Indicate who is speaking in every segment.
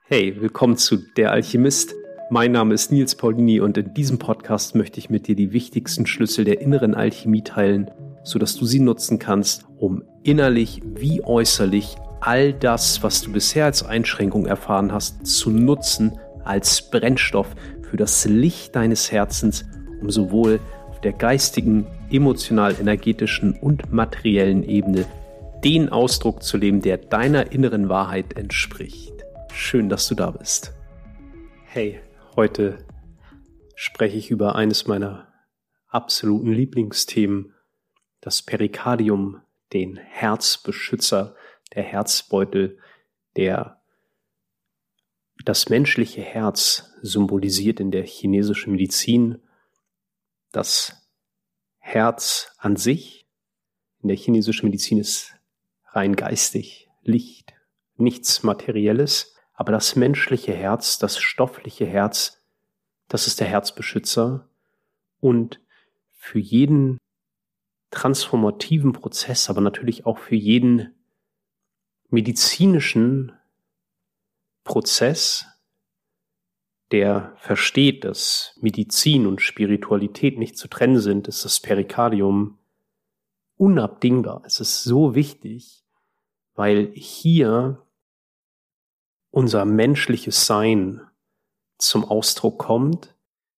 Speaker 1: Hey, willkommen zu Der Alchemist. Mein Name ist Nils Paulini und in diesem Podcast möchte ich mit dir die wichtigsten Schlüssel der inneren Alchemie teilen, sodass du sie nutzen kannst, um innerlich wie äußerlich all das, was du bisher als Einschränkung erfahren hast, zu nutzen als Brennstoff für das Licht deines Herzens, um sowohl auf der geistigen, emotional-energetischen und materiellen Ebene den Ausdruck zu leben, der deiner inneren Wahrheit entspricht. Schön, dass du da bist. Hey, heute spreche ich über eines meiner absoluten Lieblingsthemen, das Perikardium, den Herzbeschützer, der Herzbeutel, der das menschliche Herz symbolisiert in der chinesischen Medizin. Das Herz an sich in der chinesischen Medizin ist rein geistig, Licht, nichts Materielles. Aber das menschliche Herz, das stoffliche Herz, das ist der Herzbeschützer. Und für jeden transformativen Prozess, aber natürlich auch für jeden medizinischen Prozess, der versteht, dass Medizin und Spiritualität nicht zu trennen sind, ist das Perikardium unabdingbar. Es ist so wichtig, weil hier unser menschliches Sein zum Ausdruck kommt.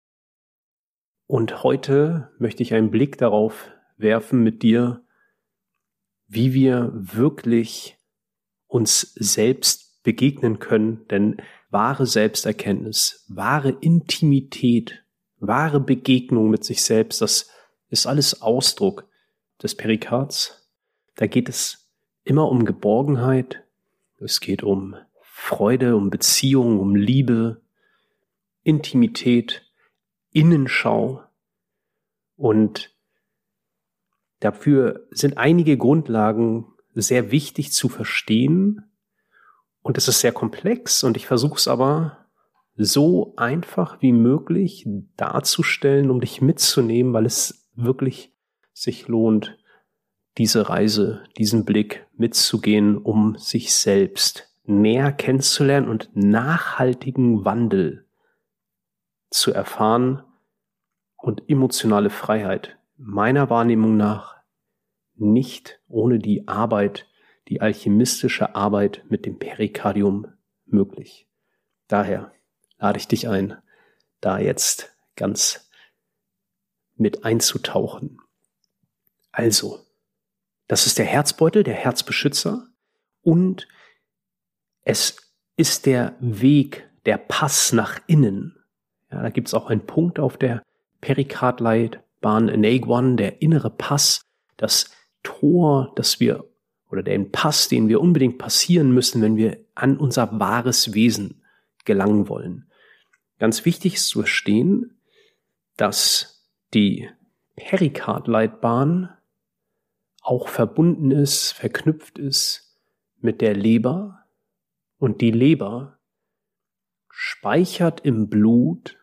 Speaker 1: Und heute möchte ich einen Blick darauf werfen mit dir, wie wir wirklich uns selbst begegnen können. Denn wahre Selbsterkenntnis, wahre Intimität, wahre Begegnung mit sich selbst, das ist alles Ausdruck des Perikards. Da geht es immer um Geborgenheit, es geht um Freude, um Beziehung, um Liebe, Intimität, Innenschau. Und dafür sind einige Grundlagen sehr wichtig zu verstehen. Und es ist sehr komplex und ich versuche es aber so einfach wie möglich darzustellen, um dich mitzunehmen, weil es wirklich sich lohnt, diese Reise, diesen Blick mitzugehen, um sich selbst näher kennenzulernen und nachhaltigen Wandel zu erfahren und emotionale Freiheit meiner Wahrnehmung nach nicht ohne die Arbeit, die alchemistische Arbeit mit dem Perikardium möglich. Daher lade ich dich ein, da jetzt ganz mit einzutauchen. Also, das ist der Herzbeutel, der Herzbeschützer und es ist der Weg, der Pass nach innen. Ja, da gibt es auch einen Punkt auf der Perikardleitbahn in A1, der innere Pass, das Tor, oder den Pass, den wir unbedingt passieren müssen, wenn wir an unser wahres Wesen gelangen wollen. Ganz wichtig ist zu verstehen, dass die Perikardleitbahn auch verbunden ist, verknüpft ist mit der Leber. Und die Leber speichert im Blut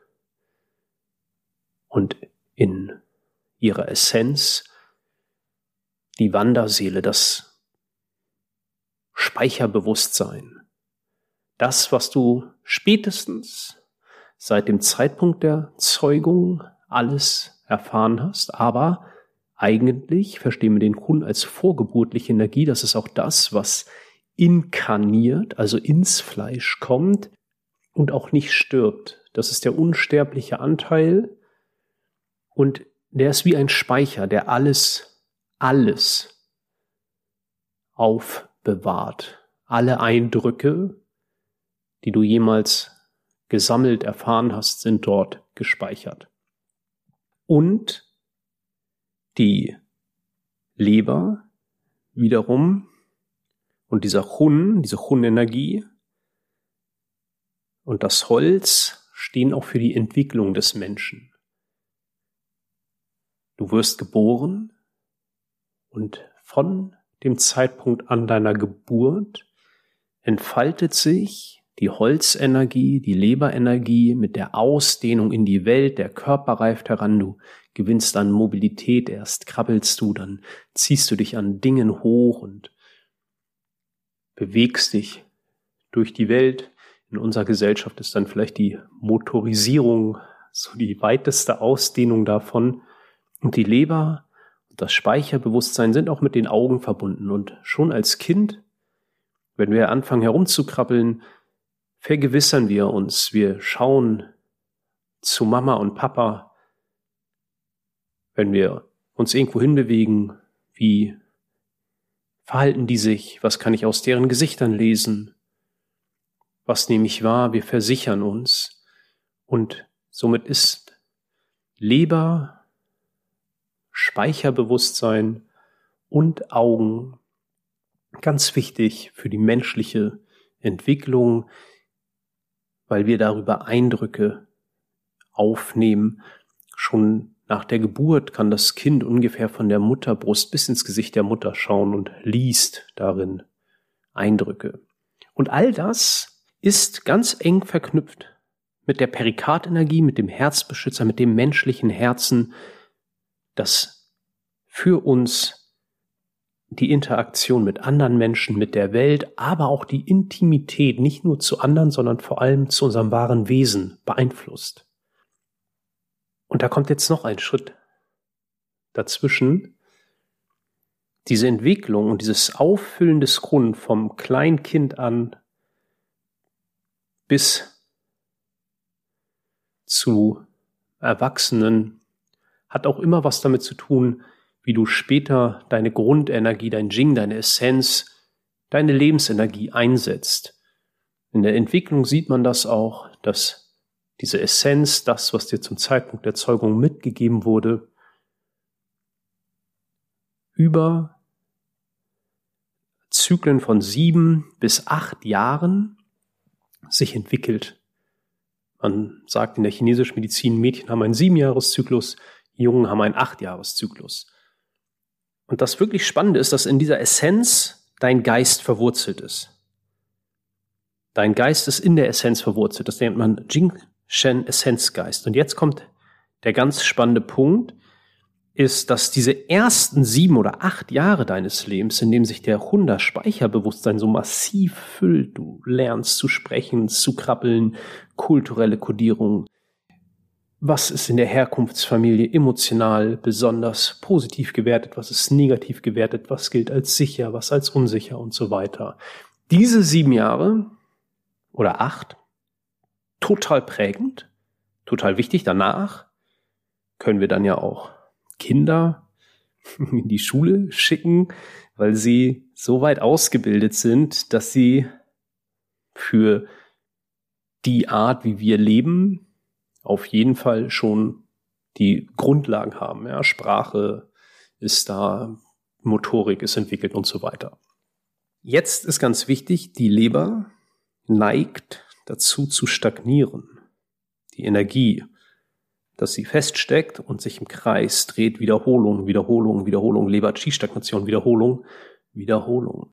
Speaker 1: und in ihrer Essenz die Wanderseele, das Speicherbewusstsein. Das, was du spätestens seit dem Zeitpunkt der Zeugung alles erfahren hast, aber eigentlich verstehen wir den Kun als vorgeburtliche Energie. Das ist auch das, was inkarniert, also ins Fleisch kommt und auch nicht stirbt. Das ist der unsterbliche Anteil und der ist wie ein Speicher, der alles aufbewahrt. Alle Eindrücke, die du jemals gesammelt erfahren hast, sind dort gespeichert. Und die Leber wiederum und diese Chun-Energie und das Holz stehen auch für die Entwicklung des Menschen. Du wirst geboren und von dem Zeitpunkt an deiner Geburt entfaltet sich die Holzenergie, die Leberenergie mit der Ausdehnung in die Welt, der Körper reift heran, du gewinnst an Mobilität, erst krabbelst du, dann ziehst du dich an Dingen hoch und bewegst dich durch die Welt In unserer Gesellschaft ist dann vielleicht die Motorisierung so die weiteste Ausdehnung davon. Und die Leber und das Speicherbewusstsein sind auch mit den Augen verbunden. Und schon als Kind, wenn wir anfangen herumzukrabbeln, vergewissern wir uns. Wir schauen zu Mama und Papa, wenn wir uns irgendwo hinbewegen, wie verhalten die sich, was kann ich aus deren Gesichtern lesen, was nehme ich wahr, wir versichern uns. Und somit ist Leber, Speicherbewusstsein und Augen ganz wichtig für die menschliche Entwicklung, weil wir darüber Eindrücke aufnehmen. Schon nach der Geburt kann das Kind ungefähr von der Mutterbrust bis ins Gesicht der Mutter schauen und liest darin Eindrücke. Und all das ist ganz eng verknüpft mit der Perikardenergie, mit dem Herzbeschützer, mit dem menschlichen Herzen, das für uns die Interaktion mit anderen Menschen, mit der Welt, aber auch die Intimität nicht nur zu anderen, sondern vor allem zu unserem wahren Wesen beeinflusst. Und da kommt jetzt noch ein Schritt dazwischen. Diese Entwicklung und dieses Auffüllen des Grund vom Kleinkind an bis zu Erwachsenen hat auch immer was damit zu tun, wie du später deine Grundenergie, dein Jing, deine Essenz, deine Lebensenergie einsetzt. In der Entwicklung sieht man das auch, dass diese Essenz, das, was dir zum Zeitpunkt der Zeugung mitgegeben wurde, über Zyklen von 7 bis 8 Jahren sich entwickelt. Man sagt in der chinesischen Medizin, Mädchen haben einen 7-Jahres-Zyklus, Jungen haben einen 8-Jahres-Zyklus. Und das wirklich Spannende ist, dass in dieser Essenz dein Geist verwurzelt ist. Dein Geist ist in der Essenz verwurzelt. Das nennt man Jing-Shen Essenzgeist. Und jetzt kommt der ganz spannende Punkt, ist, dass diese ersten 7 oder 8 Jahre deines Lebens, in dem sich der Speicherbewusstsein so massiv füllt, du lernst zu sprechen, zu krabbeln, kulturelle Kodierung, was ist in der Herkunftsfamilie emotional besonders positiv gewertet, was ist negativ gewertet, was gilt als sicher, was als unsicher und so weiter. Diese 7 Jahre oder 8, total prägend, total wichtig. Danach können wir dann ja auch Kinder in die Schule schicken, weil sie so weit ausgebildet sind, dass sie für die Art, wie wir leben, auf jeden Fall schon die Grundlagen haben. Ja, Sprache ist da, Motorik ist entwickelt und so weiter. Jetzt ist ganz wichtig, die Leber neigt dazu zu stagnieren. Die Energie, dass sie feststeckt und sich im Kreis dreht, Wiederholung, Wiederholung, Wiederholung, Leber-Qi-Stagnation, Wiederholung, Wiederholung.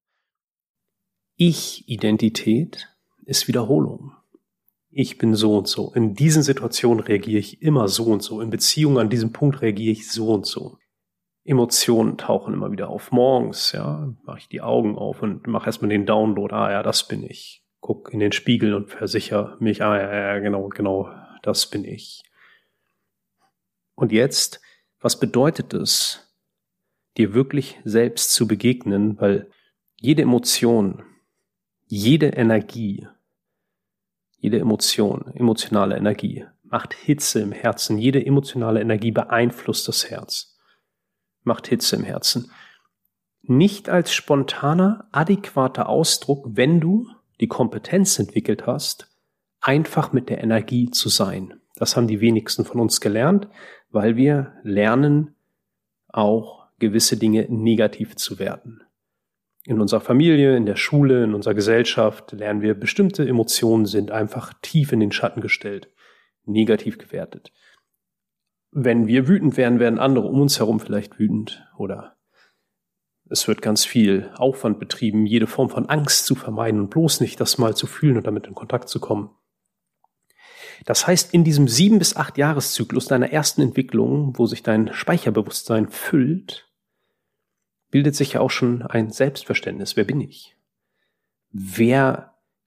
Speaker 1: Ich-Identität ist Wiederholung. Ich bin so und so. In diesen Situationen reagiere ich immer so und so. In Beziehungen an diesem Punkt reagiere ich so und so. Emotionen tauchen immer wieder auf. Morgens, ja, mache ich die Augen auf und mache erstmal den Download. Ah ja, das bin ich. Guck in den Spiegel und versichere mich. Ah ja, genau, das bin ich. Und jetzt, was bedeutet es, dir wirklich selbst zu begegnen? Weil jede Emotion, jede Energie, jede Emotion, emotionale Energie macht Hitze im Herzen. Jede emotionale Energie beeinflusst das Herz, macht Hitze im Herzen. Nicht als spontaner, adäquater Ausdruck, wenn du die Kompetenz entwickelt hast, einfach mit der Energie zu sein. Das haben die wenigsten von uns gelernt, weil wir lernen, auch gewisse Dinge negativ zu werten. In unserer Familie, in der Schule, in unserer Gesellschaft lernen wir, bestimmte Emotionen sind einfach tief in den Schatten gestellt, negativ gewertet. Wenn wir wütend werden, werden andere um uns herum vielleicht wütend oder es wird ganz viel Aufwand betrieben, jede Form von Angst zu vermeiden und bloß nicht das mal zu fühlen und damit in Kontakt zu kommen. Das heißt, in diesem 7 bis 8 Jahreszyklus deiner ersten Entwicklung, wo sich dein Speicherbewusstsein füllt, bildet sich ja auch schon ein Selbstverständnis. Wer bin ich? Wer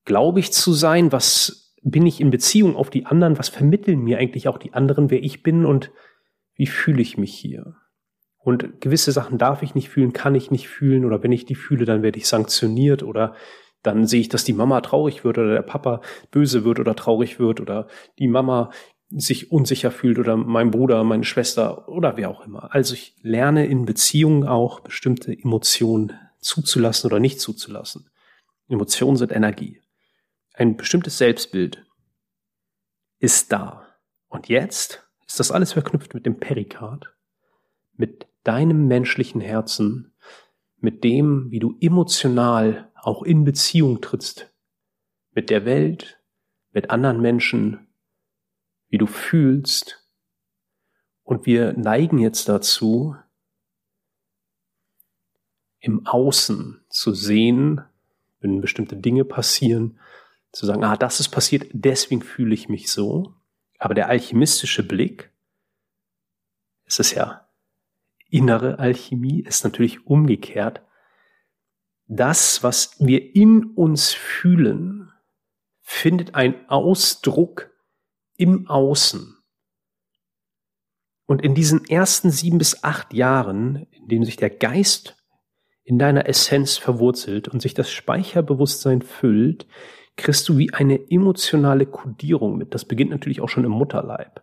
Speaker 1: glaube ich zu sein? Was bin ich in Beziehung auf die anderen? Was vermitteln mir eigentlich auch die anderen, wer ich bin und wie fühle ich mich hier? Und gewisse Sachen darf ich nicht fühlen, kann ich nicht fühlen, oder wenn ich die fühle, dann werde ich sanktioniert, oder dann sehe ich, dass die Mama traurig wird oder der Papa böse wird oder traurig wird oder die Mama sich unsicher fühlt oder mein Bruder, meine Schwester oder wer auch immer. Also ich lerne in Beziehungen auch bestimmte Emotionen zuzulassen oder nicht zuzulassen. Emotionen sind Energie. Ein bestimmtes Selbstbild ist da. Und jetzt ist das alles verknüpft mit dem Perikard, mit deinem menschlichen Herzen, mit dem, wie du emotional auch in Beziehung trittst, mit der Welt, mit anderen Menschen, wie du fühlst. Und wir neigen jetzt dazu, im Außen zu sehen, wenn bestimmte Dinge passieren, zu sagen, das ist passiert, deswegen fühle ich mich so. Aber der alchemistische Blick, es ist ja innere Alchemie, ist natürlich umgekehrt. Das, was wir in uns fühlen, findet einen Ausdruck im Außen. Und in diesen ersten 7 bis 8 Jahren, in denen sich der Geist in deiner Essenz verwurzelt und sich das Speicherbewusstsein füllt, kriegst du wie eine emotionale Kodierung mit. Das beginnt natürlich auch schon im Mutterleib.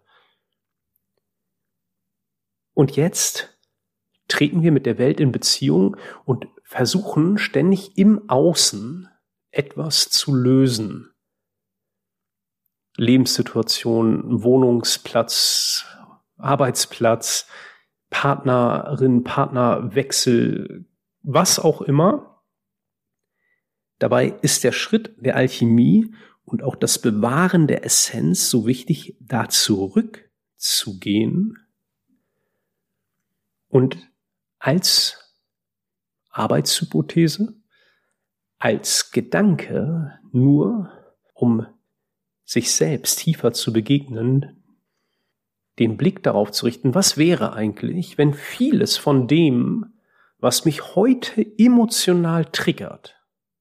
Speaker 1: Und jetzt treten wir mit der Welt in Beziehung und versuchen ständig im Außen etwas zu lösen. Lebenssituation, Wohnungsplatz, Arbeitsplatz, Partnerin, Partnerwechsel, was auch immer. Dabei ist der Schritt der Alchemie und auch das Bewahren der Essenz so wichtig, da zurückzugehen und als Arbeitshypothese, als Gedanke nur, um sich selbst tiefer zu begegnen, den Blick darauf zu richten, was wäre eigentlich, wenn vieles von dem, was mich heute emotional triggert,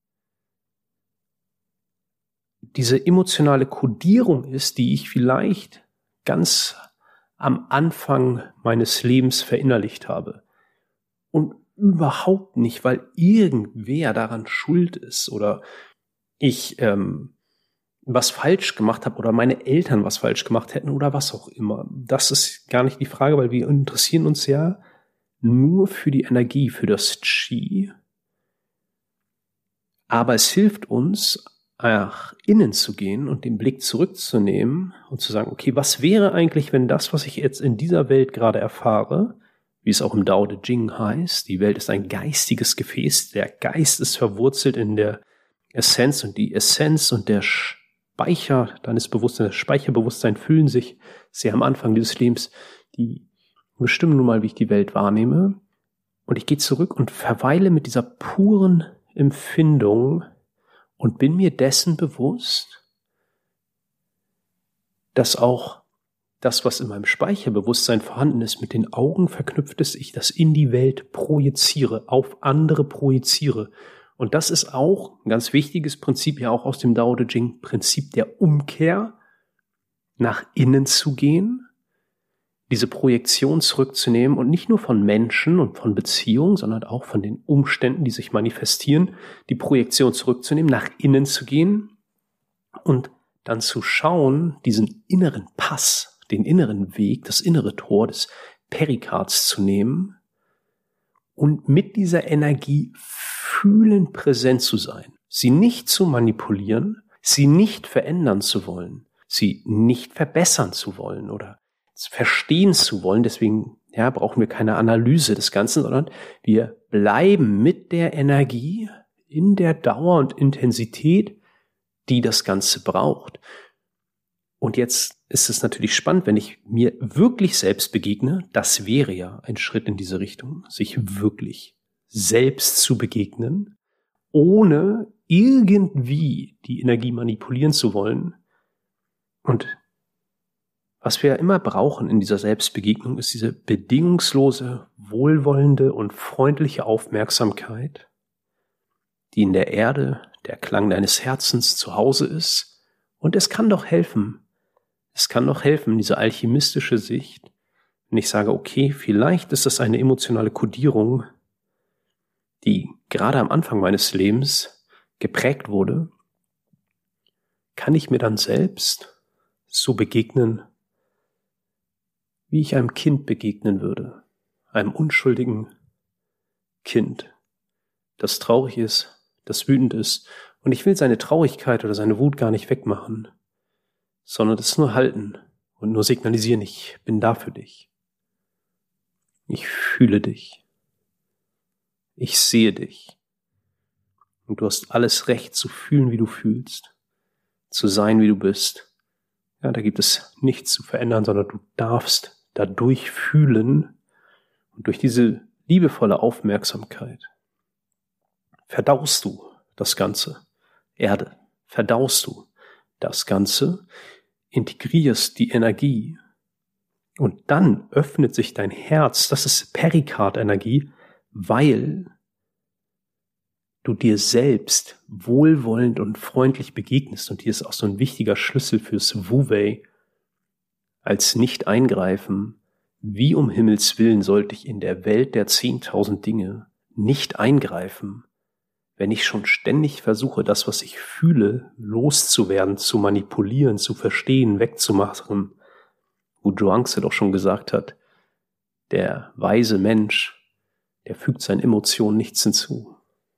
Speaker 1: diese emotionale Kodierung ist, die ich vielleicht ganz am Anfang meines Lebens verinnerlicht habe. Und überhaupt nicht, weil irgendwer daran schuld ist oder ich was falsch gemacht habe oder meine Eltern was falsch gemacht hätten oder was auch immer. Das ist gar nicht die Frage, weil wir interessieren uns ja nur für die Energie, für das Qi. Aber es hilft uns, nach innen zu gehen und den Blick zurückzunehmen und zu sagen, okay, was wäre eigentlich, wenn das, was ich jetzt in dieser Welt gerade erfahre, wie es auch im Tao Te Ching heißt, die Welt ist ein geistiges Gefäß, der Geist ist verwurzelt in der Essenz und die Essenz und der Speicher deines Bewusstseins, das Speicherbewusstsein füllen sich sehr am Anfang dieses Lebens, die bestimmen nun mal, wie ich die Welt wahrnehme. Und ich gehe zurück und verweile mit dieser puren Empfindung und bin mir dessen bewusst, dass auch das, was in meinem Speicherbewusstsein vorhanden ist, mit den Augen verknüpft ist, ich das in die Welt projiziere, auf andere projiziere. Und das ist auch ein ganz wichtiges Prinzip, ja auch aus dem Tao Te Ching, Prinzip der Umkehr, nach innen zu gehen, diese Projektion zurückzunehmen und nicht nur von Menschen und von Beziehungen, sondern auch von den Umständen, die sich manifestieren, die Projektion zurückzunehmen, nach innen zu gehen und dann zu schauen, diesen inneren Pass, den inneren Weg, das innere Tor des Perikards zu nehmen und mit dieser Energie fühlend präsent zu sein, sie nicht zu manipulieren, sie nicht verändern zu wollen, sie nicht verbessern zu wollen oder verstehen zu wollen. Deswegen brauchen wir keine Analyse des Ganzen, sondern wir bleiben mit der Energie in der Dauer und Intensität, die das Ganze braucht. Und jetzt ist es natürlich spannend, wenn ich mir wirklich selbst begegne. Das wäre ja ein Schritt in diese Richtung, sich wirklich selbst zu begegnen, ohne irgendwie die Energie manipulieren zu wollen. Und was wir ja immer brauchen in dieser Selbstbegegnung, ist diese bedingungslose, wohlwollende und freundliche Aufmerksamkeit, die in der Erde, der Klang deines Herzens zu Hause ist. Und es kann doch helfen. Es kann doch helfen, diese alchemistische Sicht, wenn ich sage, okay, vielleicht ist das eine emotionale Kodierung, die gerade am Anfang meines Lebens geprägt wurde, kann ich mir dann selbst so begegnen, wie ich einem Kind begegnen würde, einem unschuldigen Kind, das traurig ist, das wütend ist. Und ich will seine Traurigkeit oder seine Wut gar nicht wegmachen, sondern das nur halten und nur signalisieren, ich bin da für dich. Ich fühle dich. Ich sehe dich. Und du hast alles Recht zu fühlen, wie du fühlst, zu sein, wie du bist. Ja, da gibt es nichts zu verändern, sondern du darfst dadurch fühlen und durch diese liebevolle Aufmerksamkeit verdaust du das Ganze. Erde, verdaust du das Ganze, integrierst die Energie und dann öffnet sich dein Herz, das ist Perikardenergie, weil du dir selbst wohlwollend und freundlich begegnest. Und hier ist auch so ein wichtiger Schlüssel fürs Wu-Wei als Nicht-Eingreifen. Wie um Himmels Willen sollte ich in der Welt der 10.000 Dinge nicht eingreifen, wenn ich schon ständig versuche, das, was ich fühle, loszuwerden, zu manipulieren, zu verstehen, wegzumachen. Wo Zhuangzi doch schon gesagt hat, der weise Mensch, der fügt seinen Emotionen nichts hinzu.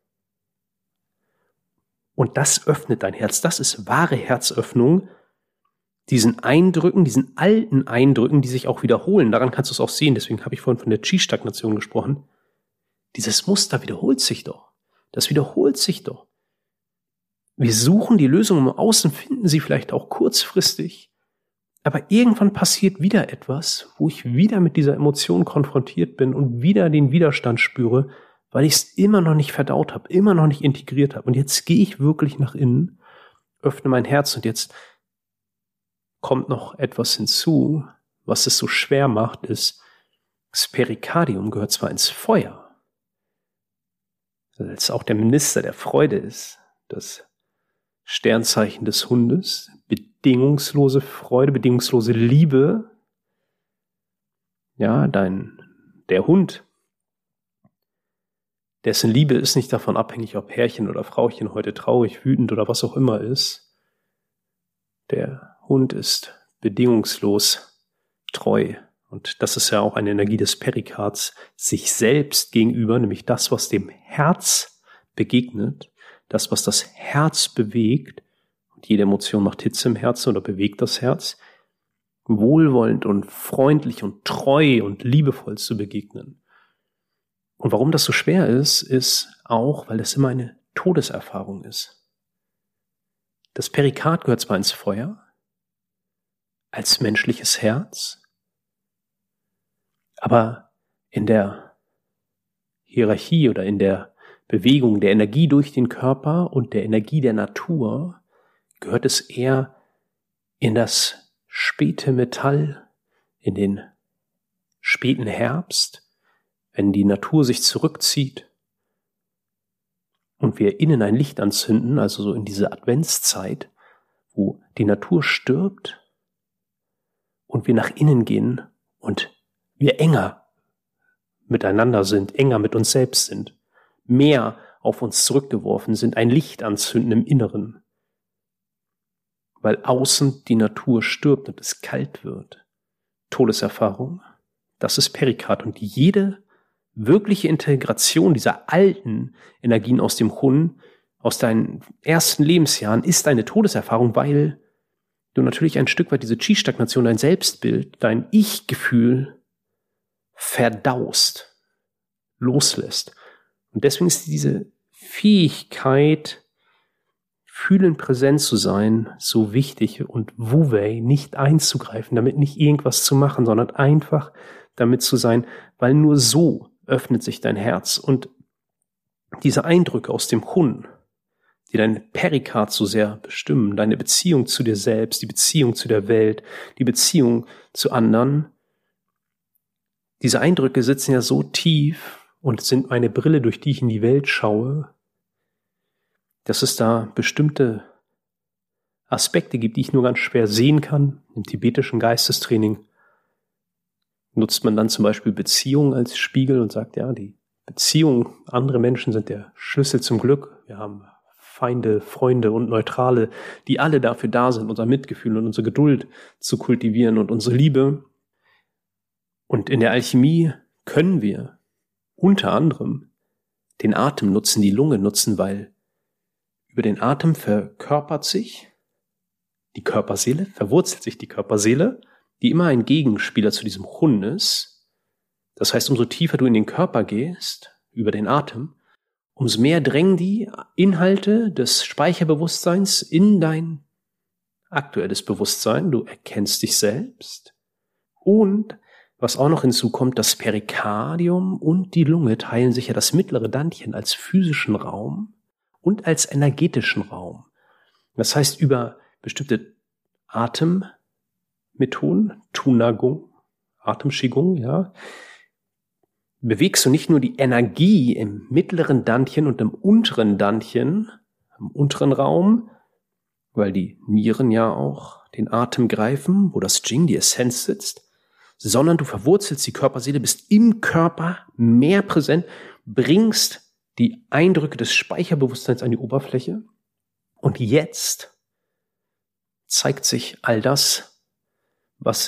Speaker 1: Und das öffnet dein Herz. Das ist wahre Herzöffnung. Diesen Eindrücken, diesen alten Eindrücken, die sich auch wiederholen. Daran kannst du es auch sehen. Deswegen habe ich vorhin von der Qi-Stagnation gesprochen. Dieses Muster wiederholt sich doch. Das wiederholt sich doch. Wir suchen die Lösung im Außen, finden sie vielleicht auch kurzfristig. Aber irgendwann passiert wieder etwas, wo ich wieder mit dieser Emotion konfrontiert bin und wieder den Widerstand spüre, weil ich es immer noch nicht verdaut habe, immer noch nicht integriert habe. Und jetzt gehe ich wirklich nach innen, öffne mein Herz und jetzt kommt noch etwas hinzu, was es so schwer macht, ist, das Perikardium gehört zwar ins Feuer, weil es auch der Minister der Freude ist, das Sternzeichen des Hundes, bedingungslose Freude, bedingungslose Liebe. Ja, der Hund, dessen Liebe ist nicht davon abhängig, ob Herrchen oder Frauchen heute traurig, wütend oder was auch immer ist. Der Hund ist bedingungslos treu. Und das ist ja auch eine Energie des Perikards, sich selbst gegenüber, nämlich das, was dem Herz begegnet, das, was das Herz bewegt. Und jede Emotion macht Hitze im Herzen oder bewegt das Herz, wohlwollend und freundlich und treu und liebevoll zu begegnen. Und warum das so schwer ist auch, weil es immer eine Todeserfahrung ist. Das Perikard gehört zwar ins Feuer, als menschliches Herz, aber in der Hierarchie oder in der Bewegung der Energie durch den Körper und der Energie der Natur gehört es eher in das späte Metall, in den späten Herbst, wenn die Natur sich zurückzieht und wir innen ein Licht anzünden, also so in diese Adventszeit, wo die Natur stirbt und wir nach innen gehen und wir enger miteinander sind, enger mit uns selbst sind, mehr auf uns zurückgeworfen sind, ein Licht anzünden im Inneren, weil außen die Natur stirbt und es kalt wird. Todeserfahrung, das ist Perikard und jede wirkliche Integration dieser alten Energien aus dem Hun, aus deinen ersten Lebensjahren, ist eine Todeserfahrung, weil du natürlich ein Stück weit diese Qi-Stagnation, dein Selbstbild, dein Ich-Gefühl verdaust, loslässt. Und deswegen ist diese Fähigkeit, fühlend präsent zu sein, so wichtig und Wu-Wei nicht einzugreifen, damit nicht irgendwas zu machen, sondern einfach damit zu sein, weil nur so öffnet sich dein Herz. Und diese Eindrücke aus dem Hun, die dein Perikard so sehr bestimmen, deine Beziehung zu dir selbst, die Beziehung zu der Welt, die Beziehung zu anderen, diese Eindrücke sitzen ja so tief und sind meine Brille, durch die ich in die Welt schaue, dass es da bestimmte Aspekte gibt, die ich nur ganz schwer sehen kann. Im tibetischen Geistestraining nutzt man dann zum Beispiel Beziehungen als Spiegel und sagt, ja, die Beziehungen, andere Menschen sind der Schlüssel zum Glück. Wir haben Feinde, Freunde und Neutrale, die alle dafür da sind, unser Mitgefühl und unsere Geduld zu kultivieren und unsere Liebe. Und in der Alchemie können wir unter anderem den Atem nutzen, die Lunge nutzen, weil über den Atem verkörpert sich die Körperseele, verwurzelt sich die Körperseele, die immer ein Gegenspieler zu diesem Hun ist. Das heißt, umso tiefer du in den Körper gehst, über den Atem, umso mehr drängen die Inhalte des Speicherbewusstseins in dein aktuelles Bewusstsein. Du erkennst dich selbst. Und was auch noch hinzukommt, das Perikardium und die Lunge teilen sich ja das mittlere Dantian als physischen Raum und als energetischen Raum. Das heißt, über bestimmte Atemmethoden, Tunagung, Atemschigung, ja, bewegst du nicht nur die Energie im mittleren Dantian und im unteren Dantian, im unteren Raum, weil die Nieren ja auch den Atem greifen, wo das Jing, die Essenz sitzt, sondern du verwurzelst die Körperseele, bist im Körper mehr präsent, bringst die Eindrücke des Speicherbewusstseins an die Oberfläche und jetzt zeigt sich all das, was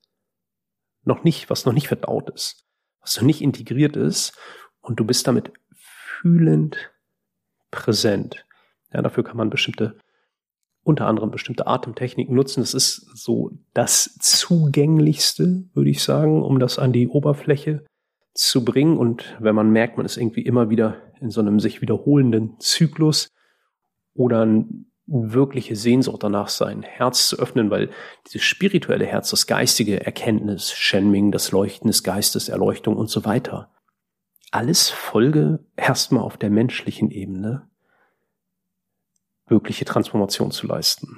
Speaker 1: noch nicht verdaut ist, was noch nicht integriert ist, und du bist damit fühlend präsent. Ja, dafür kann man unter anderem bestimmte Atemtechniken nutzen. Das ist so das Zugänglichste, würde ich sagen, um das an die Oberfläche zu bringen. Und wenn man merkt, man ist irgendwie immer wieder in so einem sich wiederholenden Zyklus oder eine wirkliche Sehnsucht danach, sein Herz zu öffnen, weil dieses spirituelle Herz, das geistige Erkenntnis, Shenming, das Leuchten des Geistes, Erleuchtung und so weiter, alles Folge erstmal auf der menschlichen Ebene, wirkliche Transformation zu leisten.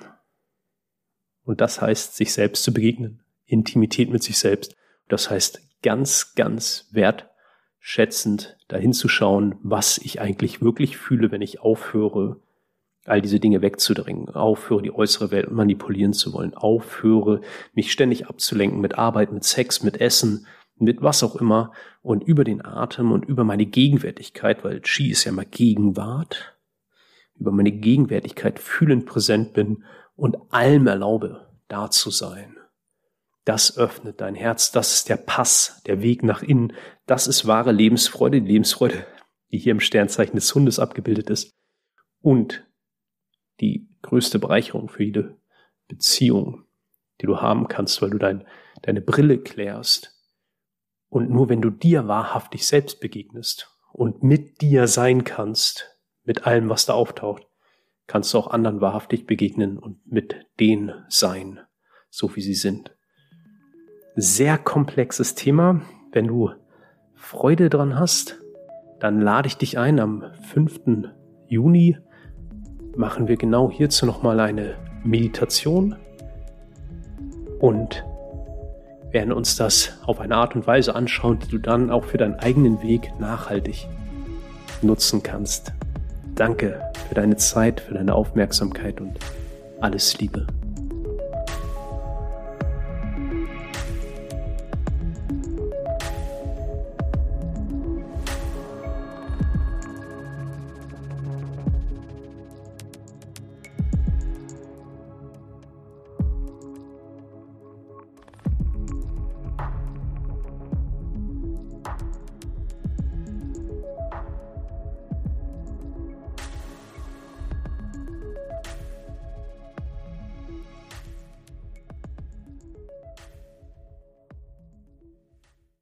Speaker 1: Und das heißt, sich selbst zu begegnen, Intimität mit sich selbst. Das heißt, ganz, ganz wertschätzend dahin zu schauen, was ich eigentlich wirklich fühle, wenn ich aufhöre, all diese Dinge wegzudrängen, aufhöre, die äußere Welt manipulieren zu wollen, aufhöre, mich ständig abzulenken mit Arbeit, mit Sex, mit Essen, mit was auch immer, und über den Atem und über meine Gegenwärtigkeit, weil Qi ist ja mal Gegenwart, über meine Gegenwärtigkeit fühlend präsent bin und allem erlaube, da zu sein. Das öffnet dein Herz, das ist der Pass, der Weg nach innen, das ist wahre Lebensfreude, die Lebensfreude, die hier im Sternzeichen des Hundes abgebildet ist, und die größte Bereicherung für jede Beziehung, die du haben kannst, weil du deine Brille klärst. Und nur wenn du dir wahrhaftig selbst begegnest und mit dir sein kannst, mit allem, was da auftaucht, kannst du auch anderen wahrhaftig begegnen und mit denen sein, so wie sie sind. Sehr komplexes Thema. Wenn du Freude dran hast, dann lade ich dich ein. Am 5. Juni machen wir genau hierzu nochmal eine Meditation und werden uns das auf eine Art und Weise anschauen, die du dann auch für deinen eigenen Weg nachhaltig nutzen kannst. Danke für deine Zeit, für deine Aufmerksamkeit und alles Liebe.